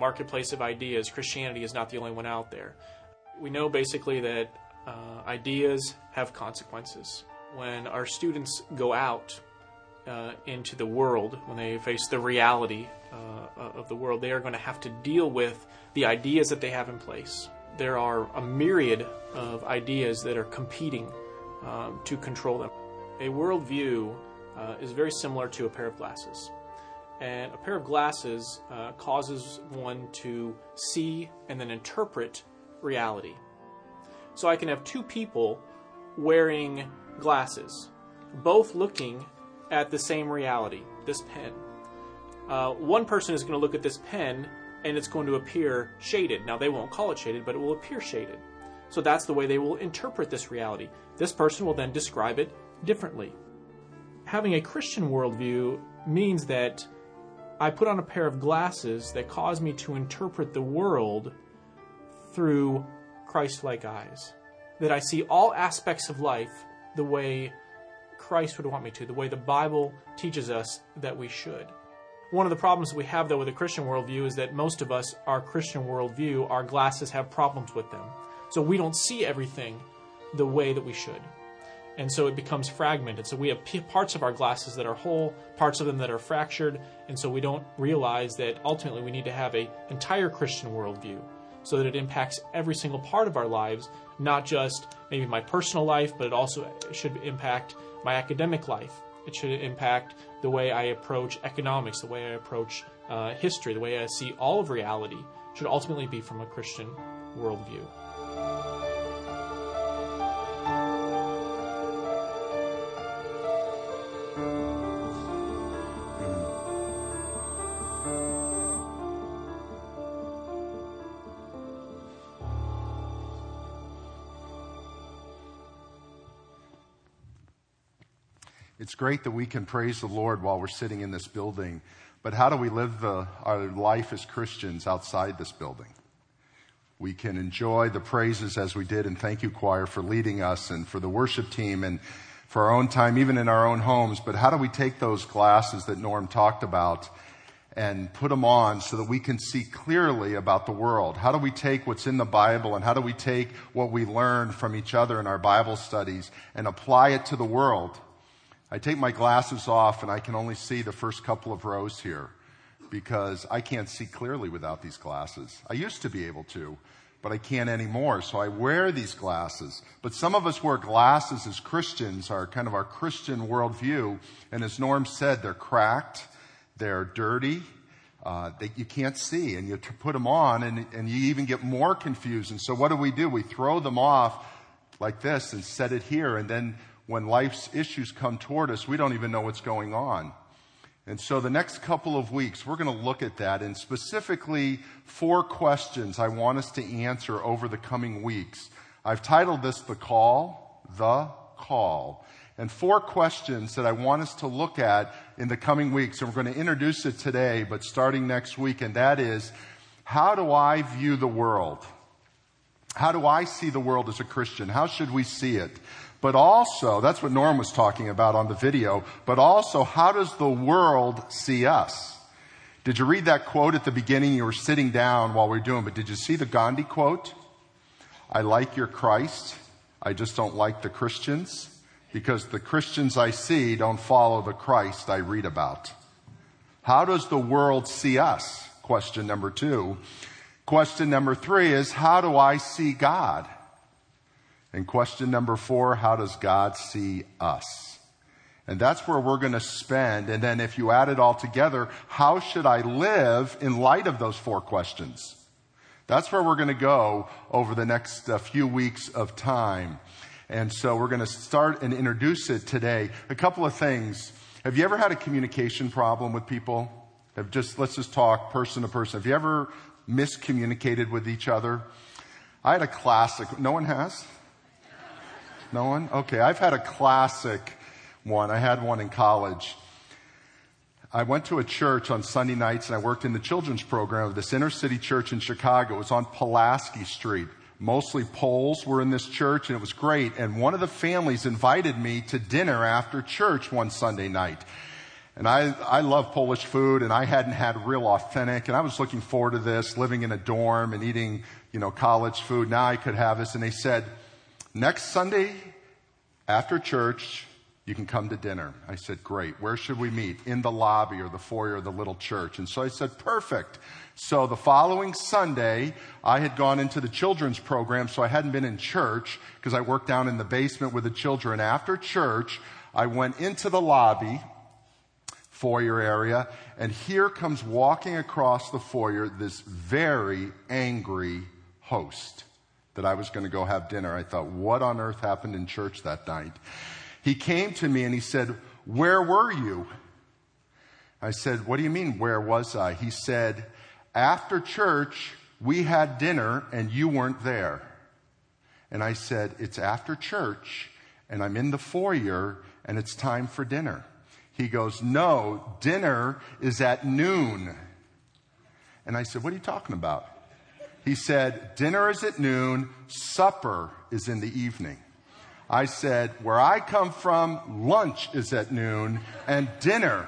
marketplace of ideas, Christianity is not the only one out there. We know basically that ideas have consequences. When our students go out into the world, when they face the reality of the world, they are going to have to deal with the ideas that they have in place. There are a myriad of ideas that are competing to control them. A worldview is very similar to a pair of glasses. And a pair of glasses causes one to see and then interpret reality. So I can have two people wearing glasses, both looking at the same reality, this pen. One person is going to look at this pen and it's going to appear shaded. Now, they won't call it shaded, but it will appear shaded. So that's the way they will interpret this reality. This person will then describe it differently. Having a Christian worldview means that I put on a pair of glasses that cause me to interpret the world through Christ-like eyes. That I see all aspects of life the way Christ would want me to, the way the Bible teaches us that we should. One of the problems we have, though, with a Christian worldview is that most of us, our Christian worldview, our glasses have problems with them. So we don't see everything the way that we should. And so it becomes fragmented. So we have parts of our glasses that are whole, parts of them that are fractured, and so we don't realize that ultimately we need to have an entire Christian worldview so that it impacts every single part of our lives, not just maybe my personal life, but it also should impact my academic life. It should impact the way I approach economics, the way I approach history, the way I see all of reality should ultimately be from a Christian worldview. It's great that we can praise the Lord while we're sitting in this building, but how do we live our life as Christians outside this building? We can enjoy the praises as we did, and thank you, choir, for leading us and for the worship team and for our own time, even in our own homes. But how do we take those glasses that Norm talked about and put them on so that we can see clearly about the world? How do we take what's in the Bible and how do we take what we learn from each other in our Bible studies and apply it to the world? I take my glasses off and I can only see the first couple of rows here because I can't see clearly without these glasses. I used to be able to, but I can't anymore. So I wear these glasses. But some of us wear glasses as Christians, our kind of our Christian worldview. And as Norm said, they're cracked, they're dirty, you can't see. And you put them on and you even get more confused. And so what do? We throw them off like this and set it here. And then when life's issues come toward us, we don't even know what's going on. And so the next couple of weeks, we're going to look at that, and specifically 4 questions I want us to answer over the coming weeks. I've titled this The Call. And 4 questions that I want us to look at in the coming weeks. And we're going to introduce it today, but starting next week, and that is, how do I view the world? How do I see the world as a Christian? How should we see it? But also, that's what Norm was talking about on the video, but also, how does the world see us? Did you read that quote at the beginning? You were sitting down while we were doing, but did you see the Gandhi quote? I like your Christ. I just don't like the Christians, because the Christians I see don't follow the Christ I read about. How does the world see us? Question number 2. Question number 3 is, how do I see God? And question number 4, how does God see us? And that's where we're going to spend. And then if you add it all together, how should I live in light of those 4 questions? That's where we're going to go over the next few weeks of time. And so we're going to start and introduce it today. A couple of things. Have you ever had a communication problem with people? Let's just talk person to person. Have you ever miscommunicated with each other? I had a classic. No one has? No one? Okay, I've had a classic one. I had one in college. I went to a church on Sunday nights and I worked in the children's program of this inner city church in Chicago. It was on Pulaski Street. Mostly Poles were in this church and it was great. And one of the families invited me to dinner after church one Sunday night. And I love Polish food, and I hadn't had real authentic, and I was looking forward to this, living in a dorm and eating, college food. Now I could have this. And they said, next Sunday after church, you can come to dinner. I said, great. Where should we meet? In the lobby or the foyer of the little church. And so I said, perfect. So the following Sunday, I had gone into the children's program, so I hadn't been in church because I worked down in the basement with the children. After church, I went into the lobby, foyer area, and here comes walking across the foyer this very angry host that I was going to go have dinner. I thought, what on earth happened in church that night? He came to me and he said, where were you? I said, what do you mean, where was I? He said, after church, we had dinner and you weren't there. And I said, it's after church and I'm in the foyer and it's time for dinner. He goes, no, dinner is at noon. And I said, what are you talking about? He said, dinner is at noon, supper is in the evening. I said, where I come from, lunch is at noon, and dinner.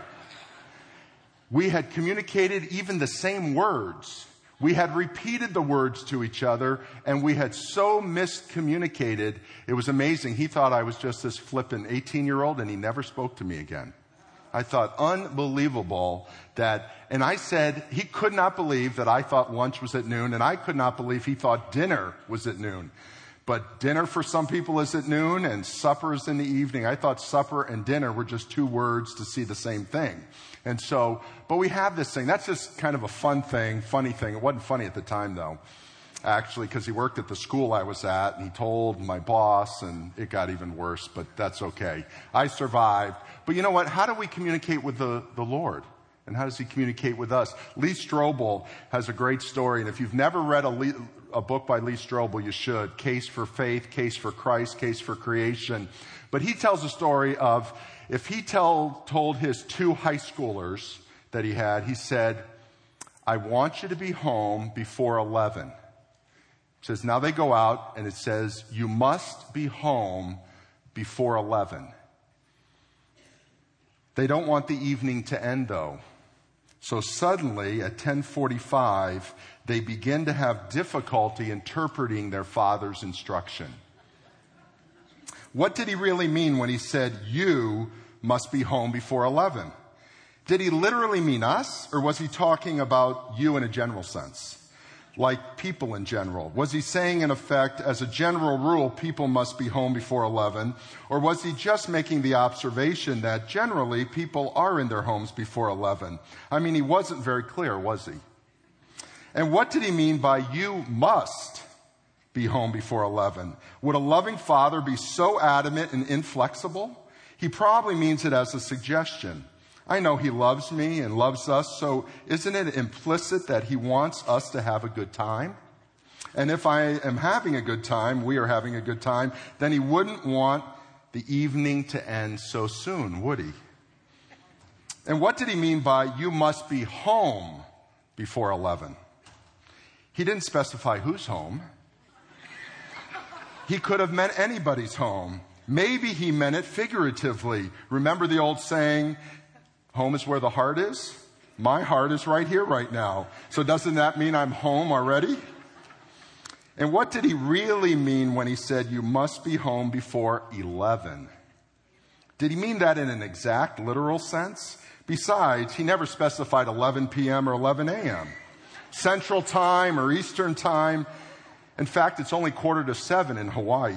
We had communicated even the same words. We had repeated the words to each other, and we had so miscommunicated. It was amazing. He thought I was just this flippant 18-year-old, and he never spoke to me again. I thought, unbelievable that, and I said, he could not believe that I thought lunch was at noon, and I could not believe he thought dinner was at noon. But dinner for some people is at noon and supper is in the evening. I thought supper and dinner were just two words to see the same thing. And so, but we have this thing. That's just kind of a funny thing. It wasn't funny at the time though, actually, because he worked at the school I was at and he told my boss and it got even worse, but that's okay. I survived. But you know what? How do we communicate with the Lord? And how does he communicate with us? Lee Strobel has a great story. And if you've never read a book by Lee Strobel, you should. Case for Faith, Case for Christ, Case for Creation. But he tells a story of if he told his two high schoolers that he had, he said, I want you to be home before 11. He says, now they go out and it says, you must be home before 11. They don't want the evening to end though. So suddenly at 10:45, they begin to have difficulty interpreting their father's instruction. What did he really mean when he said, you must be home before 11? Did he literally mean us, or was he talking about you in a general sense? Like people in general? Was he saying, in effect, as a general rule, people must be home before 11? Or was he just making the observation that generally people are in their homes before 11? I mean, he wasn't very clear, was he? And what did he mean by you must be home before 11? Would a loving father be so adamant and inflexible? He probably means it as a suggestion. I know he loves me and loves us, so isn't it implicit that he wants us to have a good time? And if I am having a good time, we are having a good time, then he wouldn't want the evening to end so soon, would he? And what did he mean by you must be home before 11? He didn't specify whose home. He could have meant anybody's home. Maybe he meant it figuratively. Remember the old saying, home is where the heart is? My heart is right here right now. So doesn't that mean I'm home already? And what did he really mean when he said you must be home before 11? Did he mean that in an exact literal sense? Besides, he never specified 11 p.m. or 11 a.m. Central time or Eastern time. In fact, it's only 6:45 in Hawaii.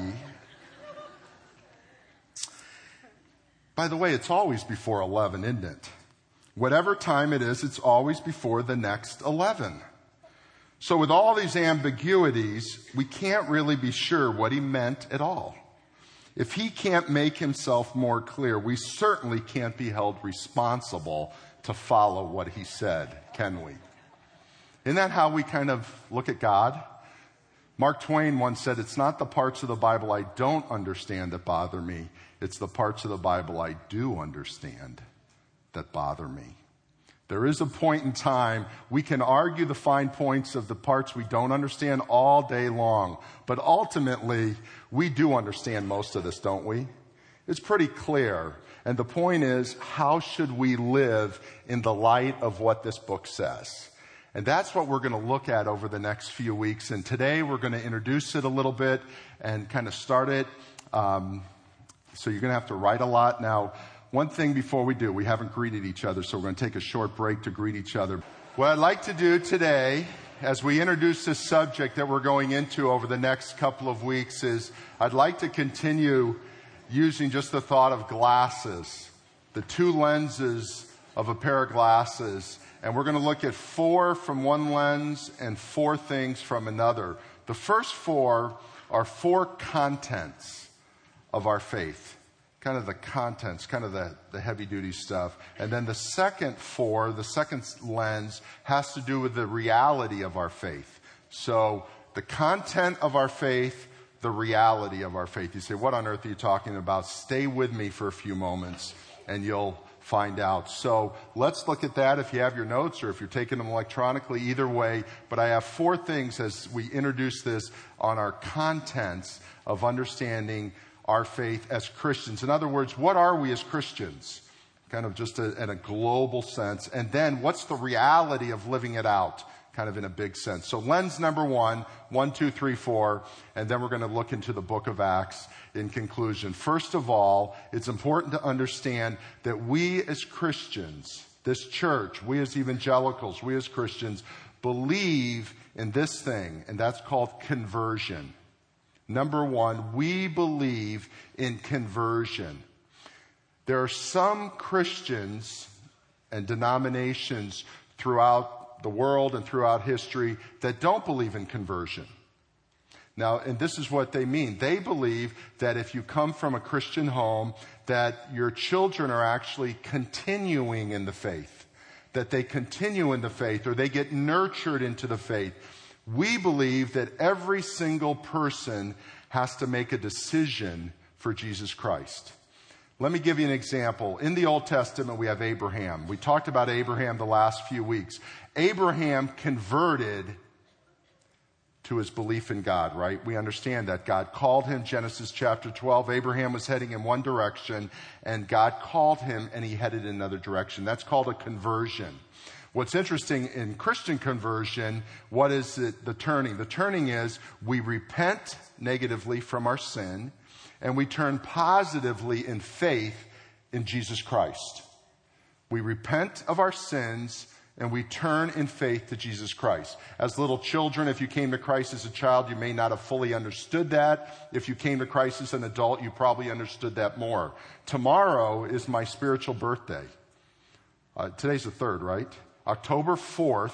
By the way, it's always before 11, isn't it? Whatever time it is, it's always before the next 11. So with all these ambiguities, we can't really be sure what he meant at all. If he can't make himself more clear, we certainly can't be held responsible to follow what he said, can we? Isn't that how we kind of look at God? Mark Twain once said, it's not the parts of the Bible I don't understand that bother me. It's the parts of the Bible I do understand that bother me. There is a point in time we can argue the fine points of the parts we don't understand all day long. But ultimately, we do understand most of this, don't we? It's pretty clear. And the point is, how should we live in the light of what this book says? And that's what we're going to look at over the next few weeks. And today we're going to introduce it a little bit and kind of start it. So you're going to have to write a lot. Now, one thing before we do, we haven't greeted each other, so we're going to take a short break to greet each other. What I'd like to do today, as we introduce this subject that we're going into over the next couple of weeks, is I'd like to continue using just the thought of glasses, the two lenses of a pair of glasses. And we're going to look at 4 from one lens and 4 things from another. The first 4 are 4 contents of our faith. Kind of the contents, kind of the heavy-duty stuff. And then the second 4, the second lens, has to do with the reality of our faith. So the content of our faith, the reality of our faith. You say, what on earth are you talking about? Stay with me for a few moments and you'll find out. So let's look at that if you have your notes or if you're taking them electronically, either way. But I have 4 things as we introduce this on our contents of understanding our faith as Christians. In other words, what are we as Christians? Kind of just in a global sense. And then what's the reality of living it out? Kind of in a big sense. So lens number 1, 1, 2, 3, 4, and then we're going to look into the book of Acts in conclusion. First of all, it's important to understand that we as Christians, this church, we as evangelicals, we as Christians, believe in this thing, and that's called conversion. Number 1, we believe in conversion. There are some Christians and denominations throughout the world and throughout history that don't believe in conversion. Now, and this is what they mean. They believe that if you come from a Christian home, that your children are actually continuing in the faith, that they continue in the faith or they get nurtured into the faith. We believe that every single person has to make a decision for Jesus Christ. Let me give you an example. In the Old Testament, we have Abraham. We talked about Abraham the last few weeks. Abraham converted to his belief in God, right? We understand that. God called him, Genesis chapter 12. Abraham was heading in one direction, and God called him, and he headed in another direction. That's called a conversion. What's interesting in Christian conversion, what is it, the turning? The turning is we repent negatively from our sin, and we turn positively in faith in Jesus Christ. We repent of our sins and we turn in faith to Jesus Christ. As little children, if you came to Christ as a child, you may not have fully understood that. If you came to Christ as an adult, you probably understood that more. Tomorrow is my spiritual birthday. Today's the 3rd, right? October 4th,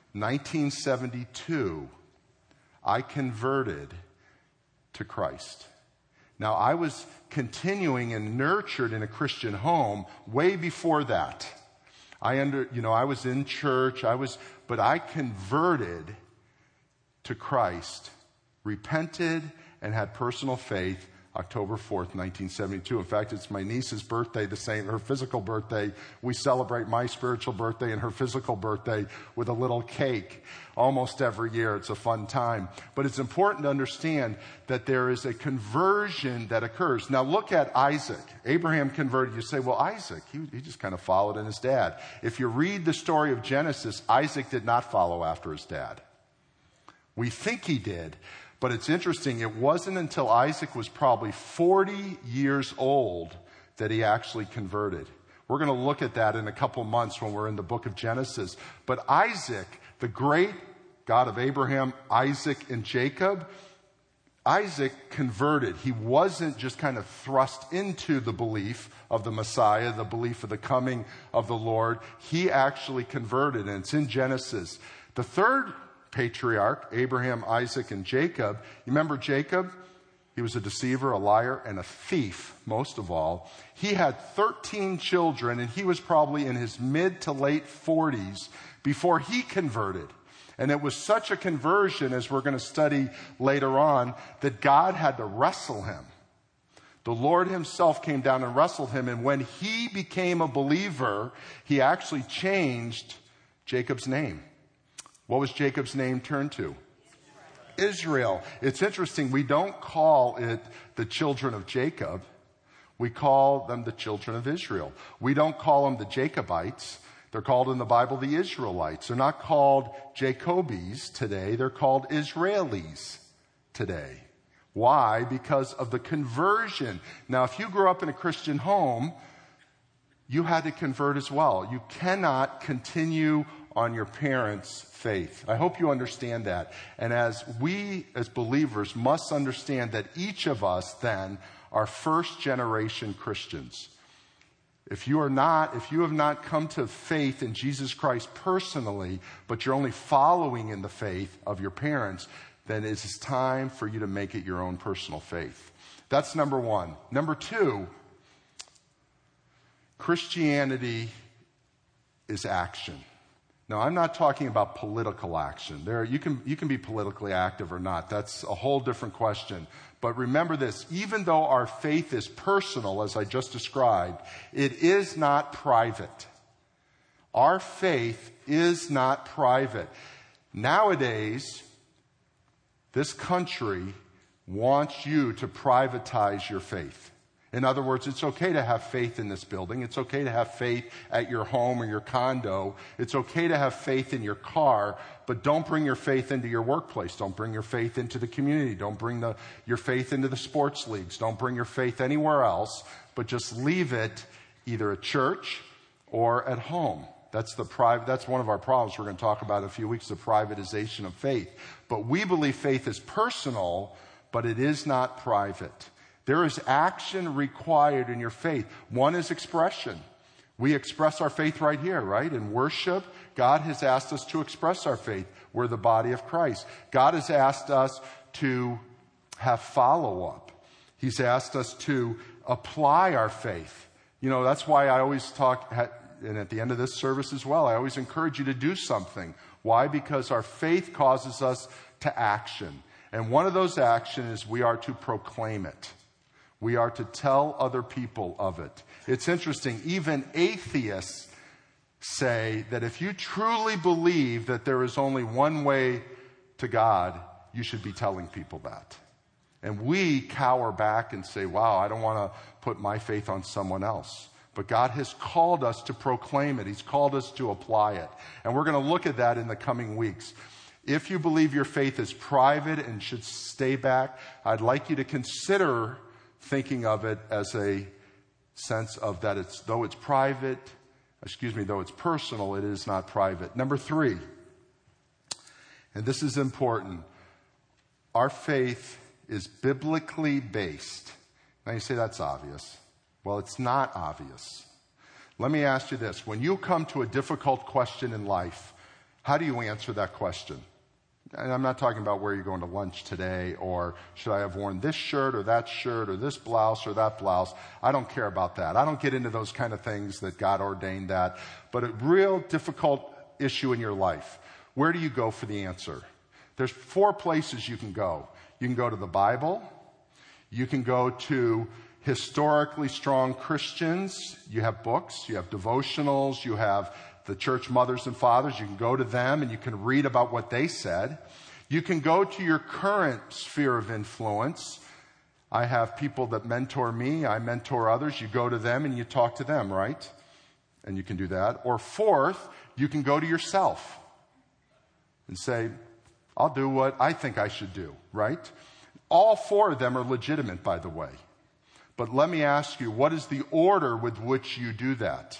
1972, I converted to Christ. Now, I was continuing and nurtured in a Christian home way before that. I was in church, but I converted to Christ, repented, and had personal faith October 4th, 1972. In fact, it's my niece's birthday, her physical birthday. We celebrate my spiritual birthday and her physical birthday with a little cake almost every year. It's a fun time. But it's important to understand that there is a conversion that occurs. Now look at Isaac. Abraham converted. You say, well, Isaac, he just kind of followed in his dad. If you read the story of Genesis, Isaac did not follow after his dad. We think he did. But it's interesting, it wasn't until Isaac was probably 40 years old that he actually converted. We're going to look at that in a couple months when we're in the book of Genesis. But Isaac, the great God of Abraham, Isaac, and Jacob, Isaac converted. He wasn't just kind of thrust into the belief of the Messiah, the belief of the coming of the Lord. He actually converted, and it's in Genesis. The third patriarch, Abraham, Isaac, and Jacob. You remember Jacob? He was a deceiver, a liar, and a thief, most of all. He had 13 children, and he was probably in his mid to late 40s before he converted. And it was such a conversion, as we're going to study later on, that God had to wrestle him. The Lord himself came down and wrestled him, and when he became a believer, he actually changed Jacob's name. What was Jacob's name turned to? Israel. It's interesting. We don't call it the children of Jacob. We call them the children of Israel. We don't call them the Jacobites. They're called in the Bible the Israelites. They're not called Jacobis today. They're called Israelis today. Why? Because of the conversion. Now, if you grew up in a Christian home, you had to convert as well. You cannot continue on your parents' faith. I hope you understand that. And as we, as believers, must understand that each of us then are first-generation Christians. If you have not come to faith in Jesus Christ personally, but you're only following in the faith of your parents, then it is time for you to make it your own personal faith. That's number one. Number two, Christianity is action. Now, I'm not talking about political action. You can be politically active or not. That's a whole different question. But remember this, even though our faith is personal, as I just described, it is not private. Our faith is not private. Nowadays, this country wants you to privatize your faith. In other words, it's okay to have faith in this building. It's okay to have faith at your home or your condo. It's okay to have faith in your car, but don't bring your faith into your workplace. Don't bring your faith into the community. Don't bring your faith into the sports leagues. Don't bring your faith anywhere else, but just leave it either at church or at home. That's one of our problems we're going to talk about in a few weeks, the privatization of faith. But we believe faith is personal, but it is not private. There is action required in your faith. One is expression. We express our faith right here, right? In worship, God has asked us to express our faith. We're the body of Christ. God has asked us to have follow-up. He's asked us to apply our faith. You know, that's why I always talk, and at the end of this service as well, I always encourage you to do something. Why? Because our faith causes us to action. And one of those actions is we are to proclaim it. We are to tell other people of it. It's interesting, even atheists say that if you truly believe that there is only one way to God, you should be telling people that. And we cower back and say, wow, I don't want to put my faith on someone else. But God has called us to proclaim it. He's called us to apply it. And we're going to look at that in the coming weeks. If you believe your faith is private and should stay back, I'd like you to consider thinking of it as a sense of that though it's personal, it is not private. Number three, and this is important, our faith is biblically based. Now you say that's obvious. Well, it's not obvious. Let me ask you this. When you come to a difficult question in life, how do you answer that question? And I'm not talking about where you're going to lunch today, or should I have worn this shirt or this blouse or that blouse. I don't care about that. I don't get into those kind of things that God ordained that. But a real difficult issue in your life, where do you go for the answer? There's 4 places you can go. You can go to the Bible. You can go to historically strong Christians. You have books. You have devotionals. You have the church mothers and fathers. You can go to them and you can read about what they said. You can go to your current sphere of influence. I have people that mentor me. I mentor others. You go to them and you talk to them, right? And you can do that. Or fourth, you can go to yourself and say, I'll do what I think I should do, right? All 4 of them are legitimate, by the way. But let me ask you, what is the order with which you do that?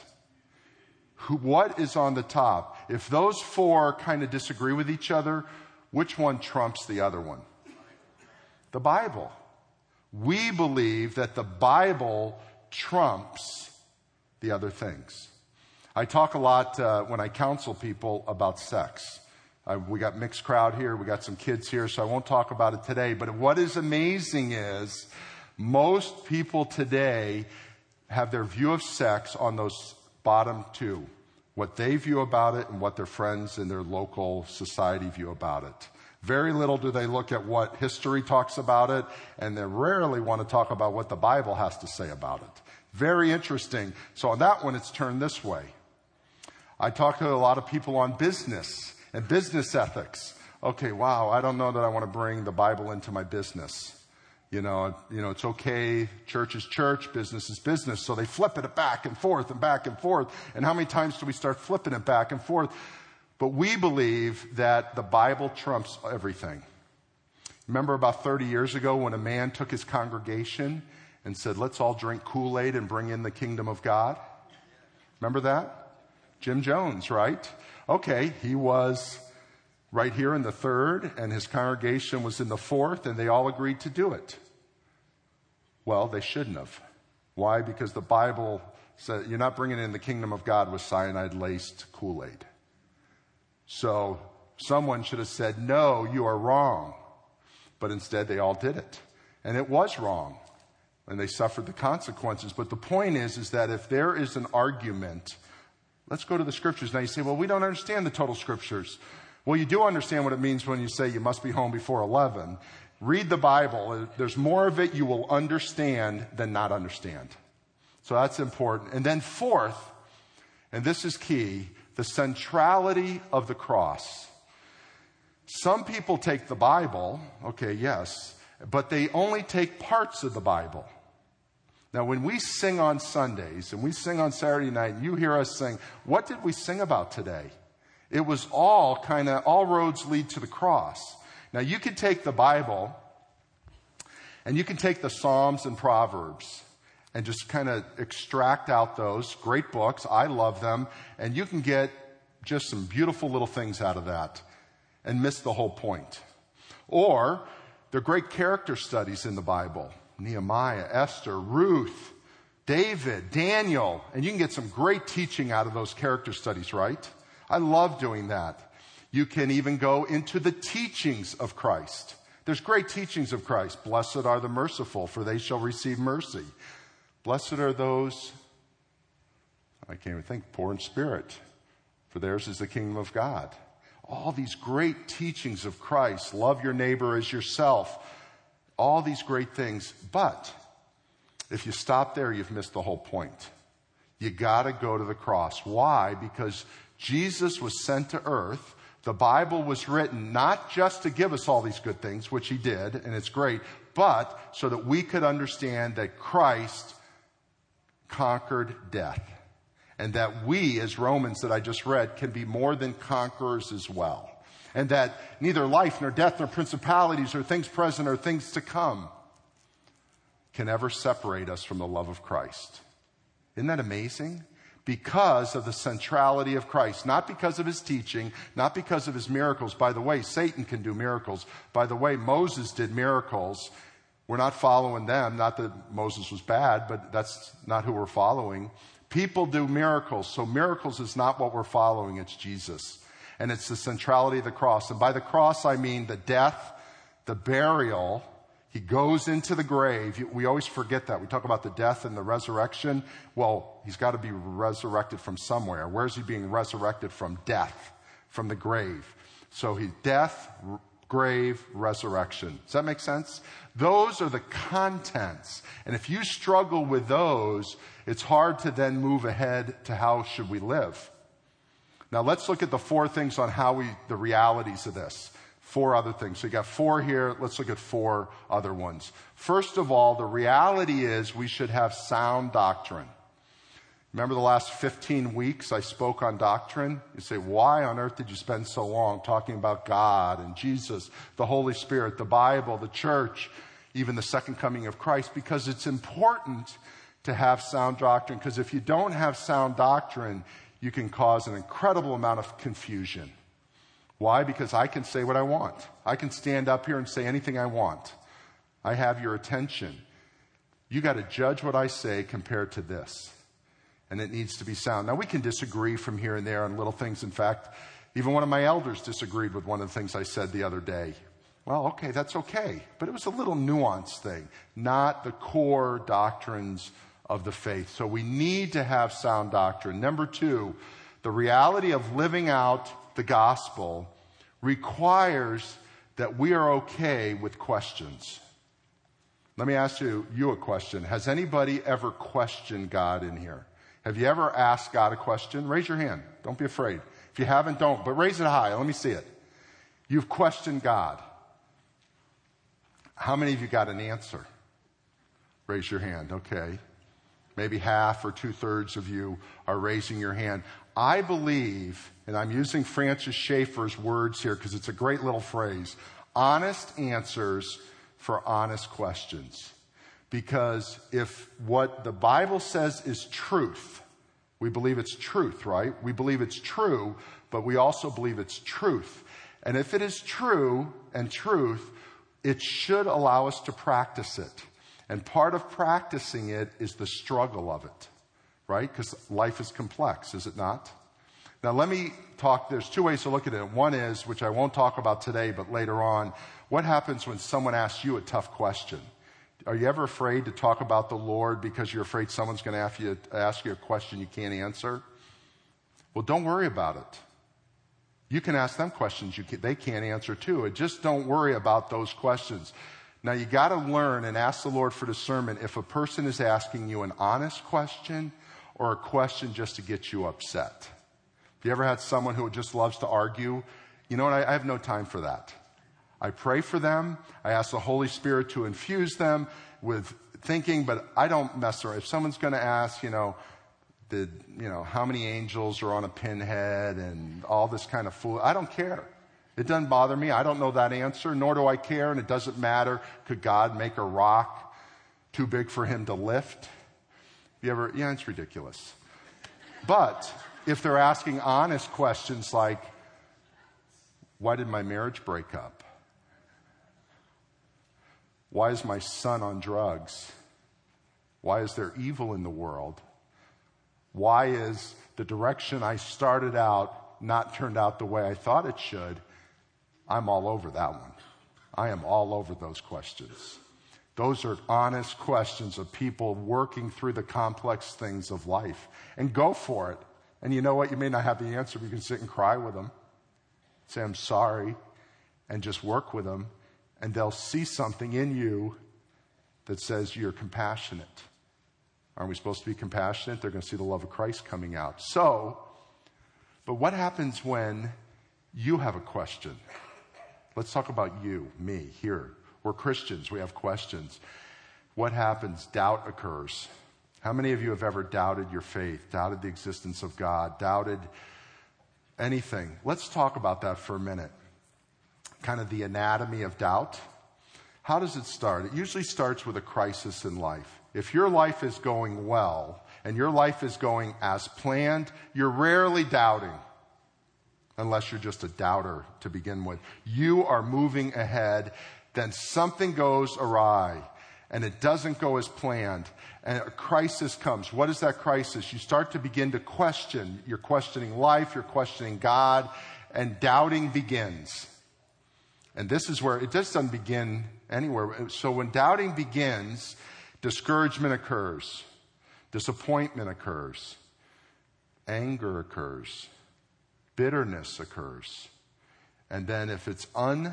What is on the top? If those 4 kind of disagree with each other, which one trumps the other one? The Bible. We believe that the Bible trumps the other things. I talk a lot when I counsel people about sex. We got mixed crowd here. We got some kids here, so I won't talk about it today. But what is amazing is most people today have their view of sex on those bottom 2. What they view about it and what their friends in their local society view about it. Very little do they look at what history talks about it, and they rarely want to talk about what the Bible has to say about it. Very interesting. So on that one, it's turned this way. I talk to a lot of people on business and business ethics. Okay, wow, I don't know that I want to bring the Bible into my business. You know, it's okay. Church is church, business is business. So they flip it back and forth and back and forth. And how many times do we start flipping it back and forth? But we believe that the Bible trumps everything. Remember about 30 years ago when a man took his congregation and said, let's all drink Kool-Aid and bring in the kingdom of God? Remember that? Jim Jones, right? Okay, he was right here in the third, and his congregation was in the fourth, and they all agreed to do it. Well, they shouldn't have. Why? Because the Bible said you're not bringing in the kingdom of God with cyanide-laced Kool-Aid. So someone should have said, no, you are wrong. But instead, they all did it. And it was wrong. And they suffered the consequences. But the point is that if there is an argument, let's go to the scriptures. Now you say, well, we don't understand the total scriptures. Well, you do understand what it means when you say you must be home before 11. Read the Bible. There's more of it you will understand than not understand. So that's important. And then fourth, and this is key, the centrality of the cross. Some people take the Bible, okay, yes, but they only take parts of the Bible. Now, when we sing on Sundays and we sing on Saturday night, and you hear us sing, what did we sing about today? It was all roads lead to the cross. Now, you can take the Bible and you can take the Psalms and Proverbs and just kind of extract out those great books. I love them. And you can get just some beautiful little things out of that and miss the whole point. Or they're great character studies in the Bible. Nehemiah, Esther, Ruth, David, Daniel. And you can get some great teaching out of those character studies, right? I love doing that. You can even go into the teachings of Christ. There's great teachings of Christ. Blessed are the merciful, for they shall receive mercy. Blessed are those, I can't even think, poor in spirit, for theirs is the kingdom of God. All these great teachings of Christ. Love your neighbor as yourself. All these great things. But if you stop there, you've missed the whole point. You got to go to the cross. Why? Because Jesus was sent to earth. The Bible was written not just to give us all these good things, which he did, and it's great, but so that we could understand that Christ conquered death. And that we, as Romans that I just read, can be more than conquerors as well. And that neither life nor death nor principalities or things present or things to come can ever separate us from the love of Christ. Isn't that amazing? Because of the centrality of Christ, not because of his teaching, not because of his miracles. By the way, Satan can do miracles. By the way, Moses did miracles. We're not following them. Not that Moses was bad, but that's not who we're following. People do miracles. So miracles is not what we're following. It's Jesus. And it's the centrality of the cross. And by the cross, I mean the death, the burial. He goes into the grave. We always forget that. We talk about the death and the resurrection. Well, he's got to be resurrected from somewhere. Where is he being resurrected from? Death, from the grave. So death, grave, resurrection. Does that make sense? Those are the contents. And if you struggle with those, it's hard to then move ahead to how should we live. Now let's look at the four things on the realities of this. Four other things. So you got four here. Let's look at four other ones. First of all, the reality is we should have sound doctrine. Remember the last 15 weeks I spoke on doctrine? You say, why on earth did you spend so long talking about God and Jesus, the Holy Spirit, the Bible, the church, even the second coming of Christ? Because it's important to have sound doctrine. Because if you don't have sound doctrine, you can cause an incredible amount of confusion. Why? Because I can say what I want. I can stand up here and say anything I want. I have your attention. You got to judge what I say compared to this. And it needs to be sound. Now, we can disagree from here and there on little things. In fact, even one of my elders disagreed with one of the things I said the other day. Well, okay, that's okay. But it was a little nuanced thing, not the core doctrines of the faith. So we need to have sound doctrine. Number two, the reality of living out the gospel requires that we are okay with questions. Let me ask you a question. Has anybody ever questioned God in here? Have you ever asked God a question? Raise your hand. Don't be afraid. If you haven't, don't. But raise it high. Let me see it. You've questioned God. How many of you got an answer? Raise your hand. Okay. Maybe half or 2/3 of you are raising your hand. I believe, and I'm using Francis Schaeffer's words here because it's a great little phrase, honest answers for honest questions. Because if what the Bible says is truth, we believe it's truth, right? We believe it's true, but we also believe it's truth. And if it is true and truth, it should allow us to practice it. And part of practicing it is the struggle of it, right? Because life is complex, is it not? Now let me talk, there's two ways to look at it. One is, which I won't talk about today, but later on, what happens when someone asks you a tough question? Are you ever afraid to talk about the Lord because you're afraid someone's going to ask you a question you can't answer? Well, don't worry about it. You can ask them questions they can't answer too. Just don't worry about those questions. Now you got to learn and ask the Lord for discernment if a person is asking you an honest question or a question just to get you upset. Have you ever had someone who just loves to argue? You know what? I have no time for that. I pray for them. I ask the Holy Spirit to infuse them with thinking, but I don't mess around. If someone's going to ask, how many angels are on a pinhead and all this kind of fool, I don't care. It doesn't bother me. I don't know that answer, nor do I care, and it doesn't matter. Could God make a rock too big for him to lift? It's ridiculous. But if they're asking honest questions like, why did my marriage break up? Why is my son on drugs? Why is there evil in the world? Why is the direction I started out not turned out the way I thought it should? I'm all over that one. I am all over those questions. Those are honest questions of people working through the complex things of life. And go for it. And you know what? You may not have the answer, but you can sit and cry with them. Say, I'm sorry. And just work with them. And they'll see something in you that says you're compassionate. Aren't we supposed to be compassionate? They're going to see the love of Christ coming out. But what happens when you have a question? Let's talk about you, me, here. We're Christians. We have questions. What happens? Doubt occurs. How many of you have ever doubted your faith, doubted the existence of God, doubted anything? Let's talk about that for a minute. Kind of the anatomy of doubt. How does it start? It usually starts with a crisis in life. If your life is going well and your life is going as planned, you're rarely doubting. Unless you're just a doubter to begin with. You are moving ahead, then something goes awry, and it doesn't go as planned, and a crisis comes. What is that crisis? You start to begin to question. You're questioning life, you're questioning God, and doubting begins. And this is where it just doesn't begin anywhere. So when doubting begins, discouragement occurs, disappointment occurs, anger occurs, bitterness occurs. And then if it's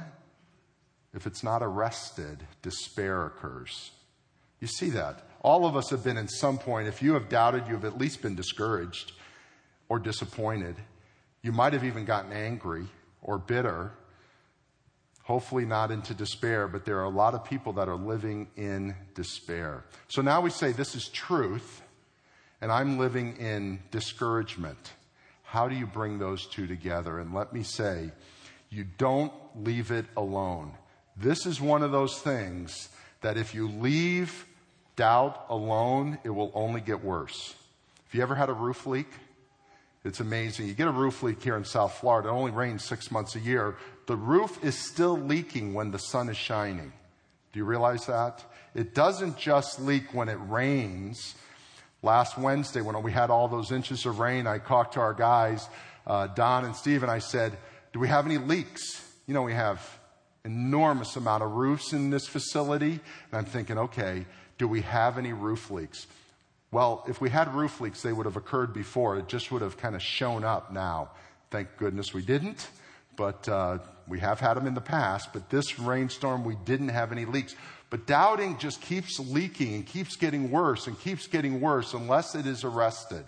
not arrested, despair occurs. You see that. All of us have been in some point. If you have doubted, you've at least been discouraged or disappointed. You might have even gotten angry or bitter. Hopefully not into despair, but there are a lot of people that are living in despair. So now we say this is truth, and I'm living in discouragement. How do you bring those two together? And let me say, you don't leave it alone. This is one of those things that if you leave doubt alone, it will only get worse. Have you ever had a roof leak? It's amazing. You get a roof leak here in South Florida. It only rains 6 months a year. The roof is still leaking when the sun is shining. Do you realize that? It doesn't just leak when it rains. Last Wednesday, when we had all those inches of rain, I talked to our guys, Don and Steve, and I said, do we have any leaks? You know, we have enormous amount of roofs in this facility. And I'm thinking, okay, do we have any roof leaks? Well, if we had roof leaks, they would have occurred before. It just would have kind of shown up now. Thank goodness we didn't. But we have had them in the past. But this rainstorm, we didn't have any leaks. But doubting just keeps leaking and keeps getting worse and keeps getting worse unless it is arrested.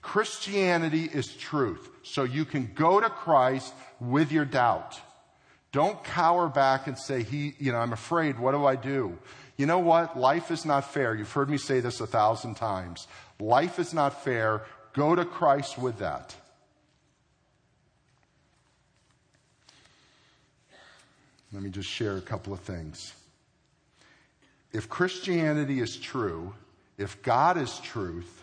Christianity is truth. So you can go to Christ with your doubt. Don't cower back and say, I'm afraid. What do I do? You know what? Life is not fair. You've heard me say this 1,000 times. Life is not fair. Go to Christ with that. Let me just share a couple of things. If Christianity is true, if God is truth,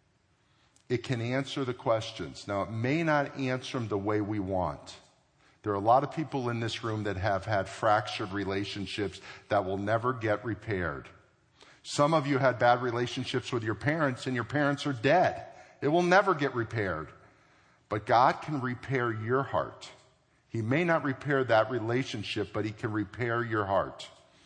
it can answer the questions. Now, it may not answer them the way we want. There are a lot of people in this room that have had fractured relationships that will never get repaired. Some of you had bad relationships with your parents, and your parents are dead. It will never get repaired. But God can repair your heart. He may not repair that relationship, but He can repair your heart.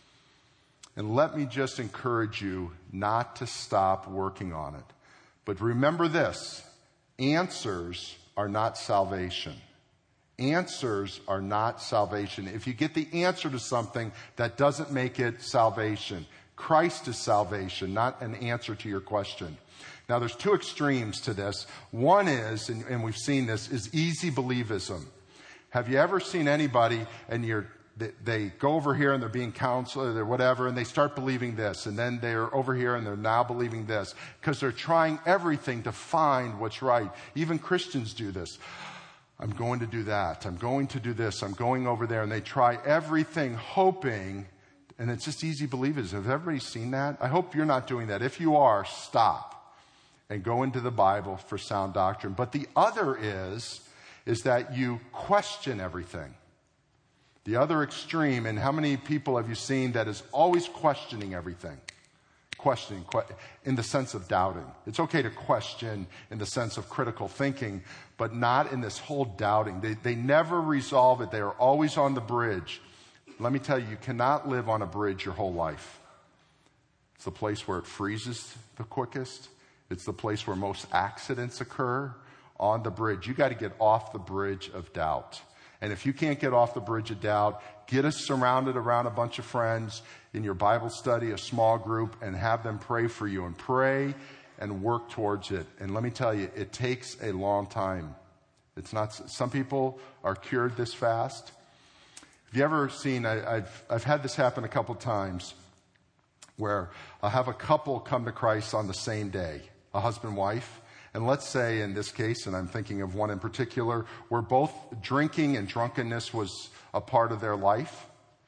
And let me just encourage you not to stop working on it. But remember this, answers are not salvation. Answers are not salvation. If you get the answer to something, that doesn't make it salvation. Christ is salvation, not an answer to your question. Now, there's two extremes to this. One is, and we've seen this, is easy believism. Have you ever seen anybody and they go over here and they're being counseled or whatever, and they start believing this, and then they're over here and they're now believing this, because they're trying everything to find what's right. Even Christians do this. I'm going to do that. I'm going to do this. I'm going over there. And they try everything hoping, and it's just easy believism. Have everybody seen that? I hope you're not doing that. If you are, stop and go into the Bible for sound doctrine. But the other is that you question everything. The other extreme, and how many people have you seen that is always questioning everything? Questioning in the sense of doubting. It's okay to question in the sense of critical thinking, but not in this whole doubting. They never resolve it. They are always on the bridge. Let me tell you, you cannot live on a bridge your whole life. It's the place where it freezes the quickest. It's the place where most accidents occur. On the bridge. You got to get off the bridge of doubt. And if you can't get off the bridge of doubt, get us surrounded around a bunch of friends in your Bible study, a small group, and have them pray for you, and pray and work towards it. And let me tell you, it takes a long time. It's not, some people are cured this fast. Have you ever seen, I've had this happen a couple times, where I'll have a couple come to Christ on the same day, a husband, wife. And let's say in this case, and I'm thinking of one in particular, where both drinking and drunkenness was a part of their life.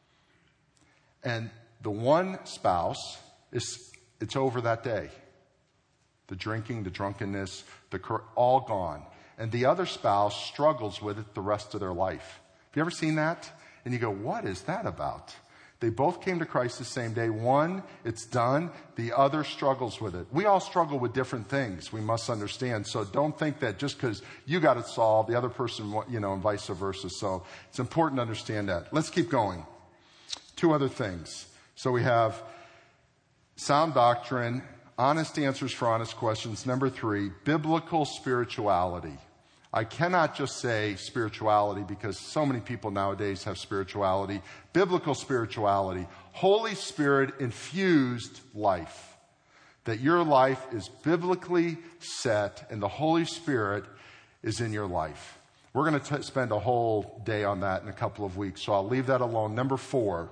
And the one spouse, it's over that day. The drinking, the drunkenness, all gone. And the other spouse struggles with it the rest of their life. Have you ever seen that? And you go, what is that about? They both came to Christ the same day. One, it's done. The other struggles with it. We all struggle with different things, we must understand. So don't think that just because you got it solved, the other person, and vice versa. So it's important to understand that. Let's keep going. Two other things. So we have sound doctrine, honest answers for honest questions. Number 3, biblical spirituality. I cannot just say spirituality because so many people nowadays have spirituality. Biblical spirituality, Holy Spirit infused life. That your life is biblically set and the Holy Spirit is in your life. We're going to spend a whole day on that in a couple of weeks, so I'll leave that alone. Number 4,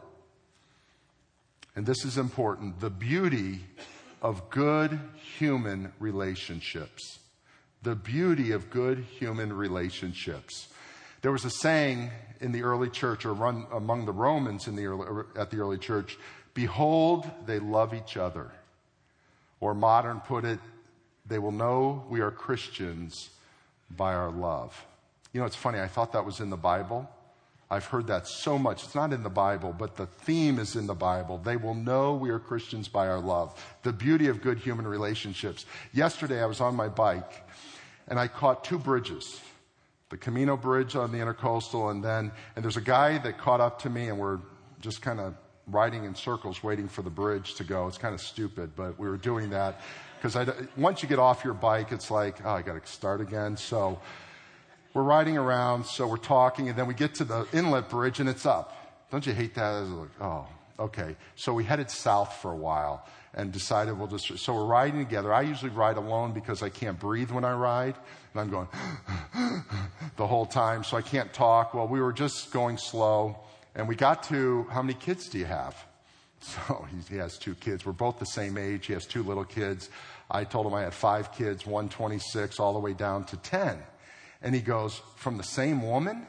and this is important, the beauty of good human relationships. The beauty of good human relationships. There was a saying in the early church, or run among the Romans at the early church, behold, they love each other. Or modern put it, they will know we are Christians by our love. It's funny, I thought that was in the Bible. I've heard that so much. It's not in the Bible, but the theme is in the Bible. They will know we are Christians by our love. The beauty of good human relationships. Yesterday I was on my bike, and I caught 2 bridges. The Camino Bridge on the Intercoastal, and there's a guy that caught up to me, and we're just kind of riding in circles waiting for the bridge to go. It's kind of stupid, but we were doing that because once you get off your bike, it's like, I got to start again. So we're riding around, so we're talking, and then we get to the inlet bridge, and it's up. Don't you hate that? Oh, okay. So we headed south for a while and decided so we're riding together. I usually ride alone because I can't breathe when I ride, and I'm going the whole time, so I can't talk. Well, we were just going slow, And we got to, how many kids do you have? So he has 2 kids. We're both the same age. He has 2 little kids. I told him I had 5 kids, one 26, all the way down to 10. And he goes, from the same woman?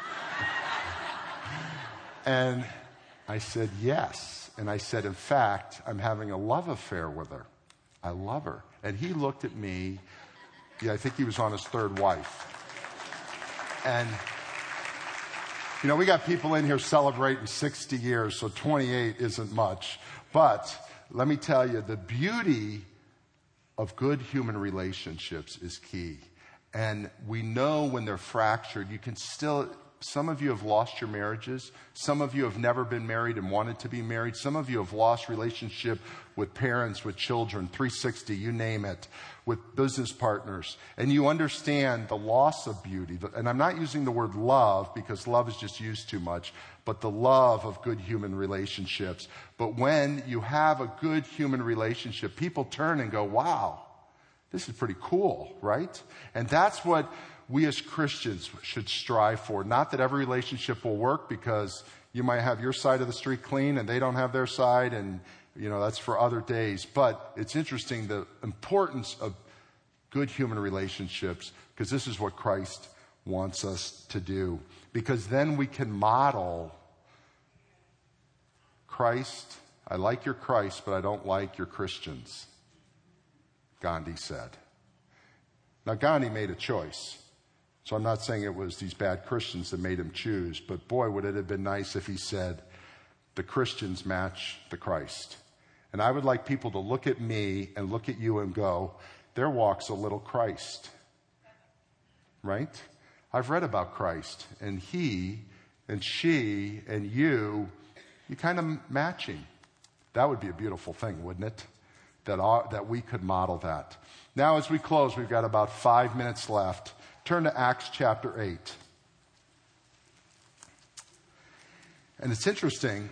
And I said, yes. And I said, in fact, I'm having a love affair with her. I love her. And he looked at me. Yeah, I think he was on his 3rd wife. And, you know, we got people in here celebrating 60 years, so 28 isn't much. But let me tell you, the beauty of good human relationships is key. And we know when they're fractured, you can still, some of you have lost your marriages. Some of you have never been married and wanted to be married. Some of you have lost relationship with parents, with children, 360, you name it, with business partners. And you understand the loss of beauty. And I'm not using the word love because love is just used too much, but the love of good human relationships. But when you have a good human relationship, people turn and go, wow, this is pretty cool, right? And that's what we as Christians should strive for. Not that every relationship will work, because you might have your side of the street clean and they don't have their side, and you know, that's for other days. But it's interesting, the importance of good human relationships, because this is what Christ wants us to do. Because then we can model Christ. I like your Christ, but I don't like your Christians, Gandhi said. Now, Gandhi made a choice. So I'm not saying it was these bad Christians that made him choose, but boy, would it have been nice if he said, the Christians match the Christ. And I would like people to look at me and look at you and go, their walk's a little Christ. Right? I've read about Christ, and he and she and you kind of matching. That would be a beautiful thing, wouldn't it? That we could model that. Now, as we close, we've got about 5 minutes left. Turn to Acts chapter 8. And it's interesting,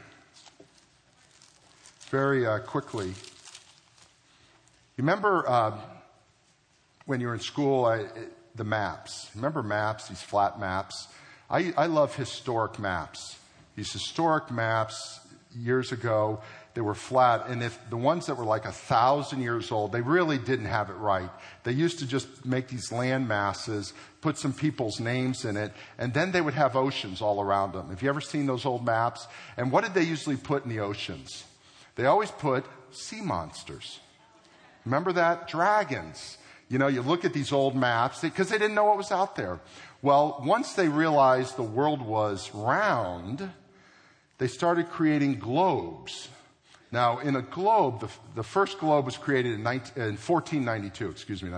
very quickly. You remember when you were in school, the maps. Remember maps, these flat maps? I love historic maps. These historic maps, years ago, they were flat, and if the ones that were like 1,000 years old, they really didn't have it right. They used to just make these land masses, put some people's names in it, and then they would have oceans all around them. Have you ever seen those old maps? And what did they usually put in the oceans? They always put sea monsters. Remember that? Dragons. You know, you look at these old maps, because they didn't know what was out there. Well, once they realized the world was round, they started creating globes. Now, in a globe, the first globe was created in 1492,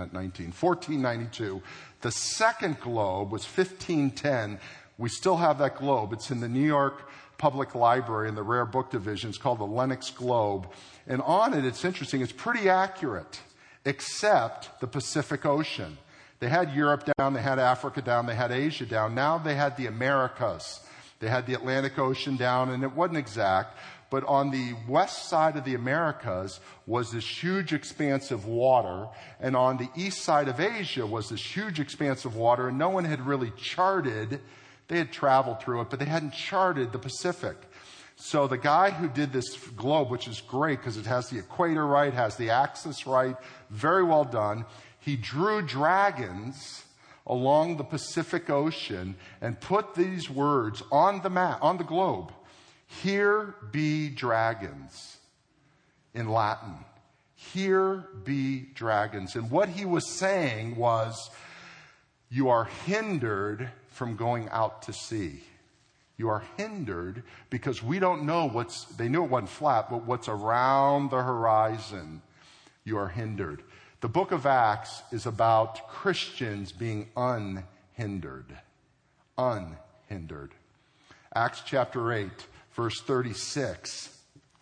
1492. The second globe was 1510. We still have that globe. It's in the New York Public Library in the Rare Book Division. It's called the Lenox Globe. And on it, it's interesting, it's pretty accurate, except the Pacific Ocean. They had Europe down, they had Africa down, they had Asia down. Now they had the Americas. They had the Atlantic Ocean down, and it wasn't exact. But on the west side of the Americas was this huge expanse of water, and on the east side of Asia was this huge expanse of water, and no one had really charted. They had traveled through it, but they hadn't charted the Pacific. So the guy who did this globe, which is great because it has the equator right, has the axis right, very well done, he drew dragons along the Pacific Ocean and put these words on the map, on the globe. Here be dragons, in Latin. Here be dragons. And what he was saying was, you are hindered from going out to sea. You are hindered because we don't know they knew it wasn't flat, but what's around the horizon. You are hindered. The book of Acts is about Christians being unhindered. Unhindered. Acts chapter 8. Verse 36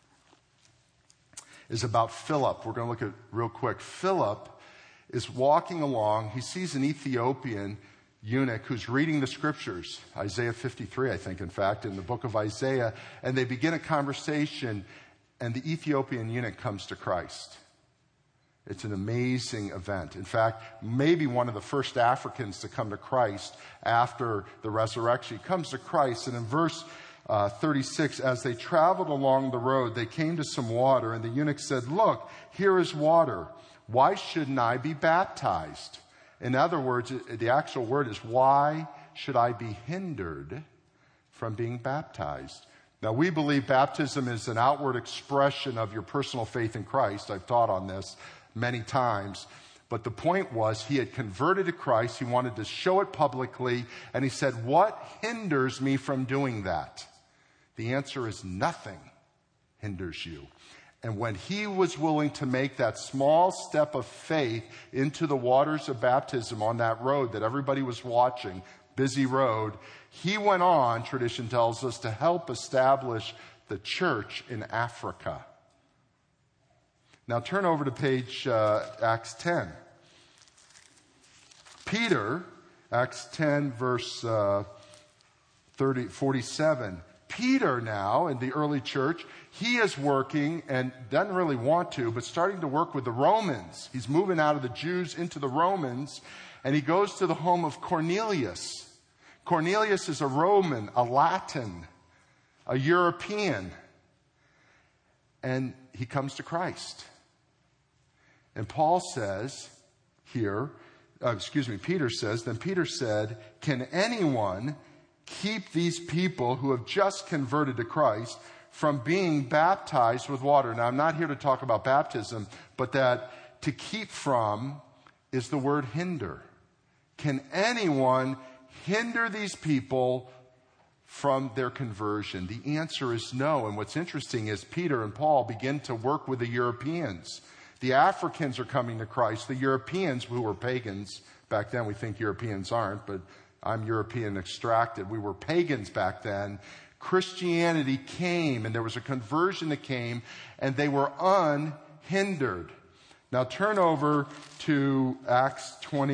is about Philip. We're going to look at it real quick. Philip is walking along. He sees an Ethiopian eunuch who's reading the scriptures. Isaiah 53, I think, in fact, in the book of Isaiah. And they begin a conversation, and the Ethiopian eunuch comes to Christ. It's an amazing event. In fact, maybe one of the first Africans to come to Christ after the resurrection. He comes to Christ, and in verse 36, as they traveled along the road, they came to some water, and the eunuch said, "Look, here is water. Why shouldn't I be baptized?" In other words, the actual word is, why should I be hindered from being baptized? Now, we believe baptism is an outward expression of your personal faith in Christ. I've taught on this many times. But the point was, he had converted to Christ. He wanted to show it publicly. And he said, what hinders me from doing that? The answer is nothing hinders you. And when he was willing to make that small step of faith into the waters of baptism on that road that everybody was watching, busy road, he went on, tradition tells us, to help establish the church in Africa. Now turn over to page Acts 10. Peter, Acts 10, verse 47. Peter now, in the early church, he is working and doesn't really want to, but starting to work with the Romans. He's moving out of the Jews into the Romans, and he goes to the home of Cornelius. Cornelius is a Roman, a Latin, a European, and he comes to Christ. And Paul says here, Peter says, then Peter said, "Can anyone keep these people who have just converted to Christ from being baptized with water?" Now, I'm not here to talk about baptism, but that to keep from is the word hinder. Can anyone hinder these people from their conversion? The answer is no. And what's interesting is Peter and Paul begin to work with the Europeans. The Africans are coming to Christ. The Europeans, who were pagans back then, we think Europeans aren't, but I'm European extracted. We were pagans back then. Christianity came, and there was a conversion that came, and they were unhindered. Now turn over to Acts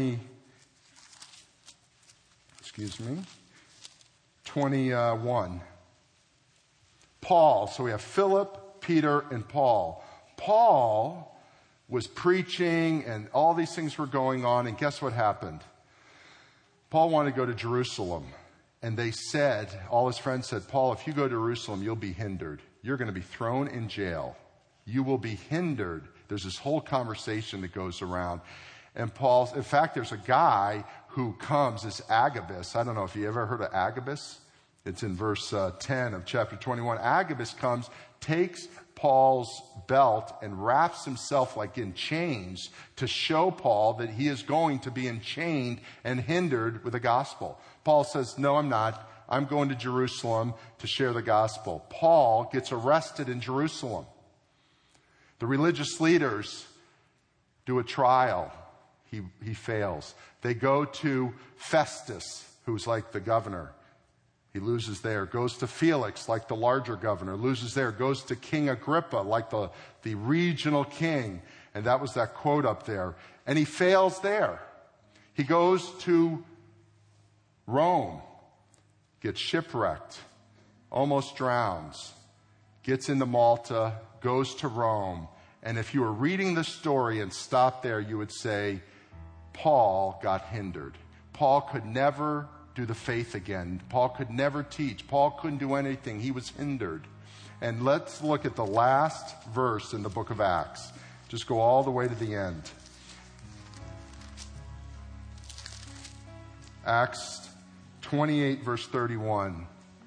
21. Paul. So we have Philip, Peter, and Paul. Paul was preaching, and all these things were going on, and guess what happened? Paul wanted to go to Jerusalem, and they said, all his friends said, "Paul, if you go to Jerusalem, you'll be hindered. You're going to be thrown in jail. You will be hindered." There's this whole conversation that goes around. And in fact, there's a guy who comes, this Agabus. I don't know if you ever heard of Agabus. It's in verse 10 of chapter 21. Agabus comes, takes Paul's belt and wraps himself like in chains to show Paul that he is going to be enchained and hindered with the gospel. Paul says, "No, I'm not. I'm going to Jerusalem to share the gospel." Paul gets arrested in Jerusalem. The religious leaders do a trial. He fails. They go to Festus, who's like the governor. He loses there. Goes to Felix, like the larger governor. Loses there. Goes to King Agrippa, like the regional king. And that was that quote up there. And he fails there. He goes to Rome. Gets shipwrecked. Almost drowns. Gets into Malta. Goes to Rome. And if you were reading the story and stopped there, you would say, Paul got hindered. Paul could never do the faith again. Paul could never teach. Paul couldn't do anything. He was hindered. And let's look at the last verse in the book of Acts. Just go all the way to the end. Acts 28, verse 31.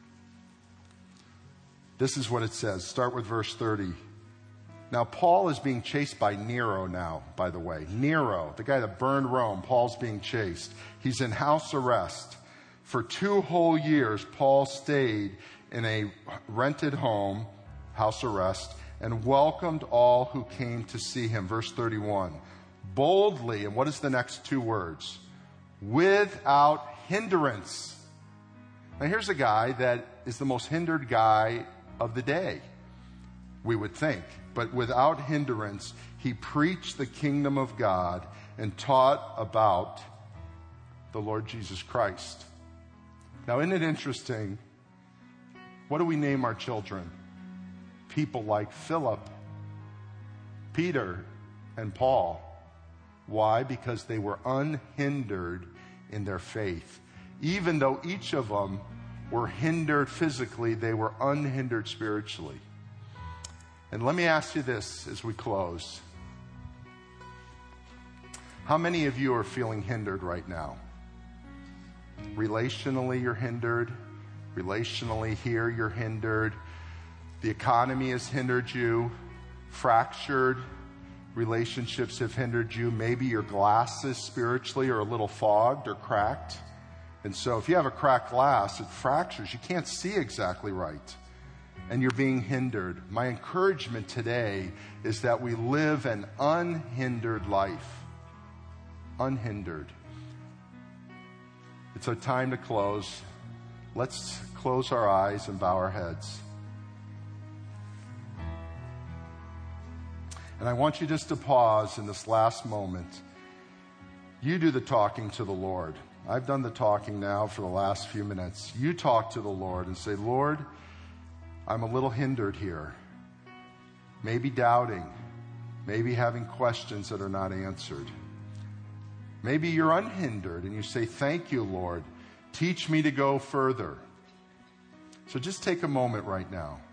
This is what it says. Start with verse 30. Now, Paul is being chased by Nero now, by the way. Nero, the guy that burned Rome, Paul's being chased. He's in house arrest. For 2 whole years, Paul stayed in a rented home, house arrest, and welcomed all who came to see him. Verse 31. Boldly, and what is the next 2 words? Without hindrance. Now, here's a guy that is the most hindered guy of the day, we would think. But without hindrance, he preached the kingdom of God and taught about the Lord Jesus Christ. Now, isn't it interesting? What do we name our children? People like Philip, Peter, and Paul. Why? Because they were unhindered in their faith. Even though each of them were hindered physically, they were unhindered spiritually. And let me ask you this as we close. How many of you are feeling hindered right now? Relationally, you're hindered. Relationally, here, you're hindered. The economy has hindered you. Fractured relationships have hindered you. Maybe your glasses spiritually are a little fogged or cracked. And so if you have a cracked glass, it fractures. You can't see exactly right. And you're being hindered. My encouragement today is that we live an unhindered life. Unhindered. It's a time to close. Let's close our eyes and bow our heads. And I want you just to pause in this last moment. You do the talking to the Lord. I've done the talking now for the last few minutes. You talk to the Lord and say, Lord, I'm a little hindered here. Maybe doubting. Maybe having questions that are not answered. Maybe you're unhindered and you say, thank you, Lord. Teach me to go further. So just take a moment right now.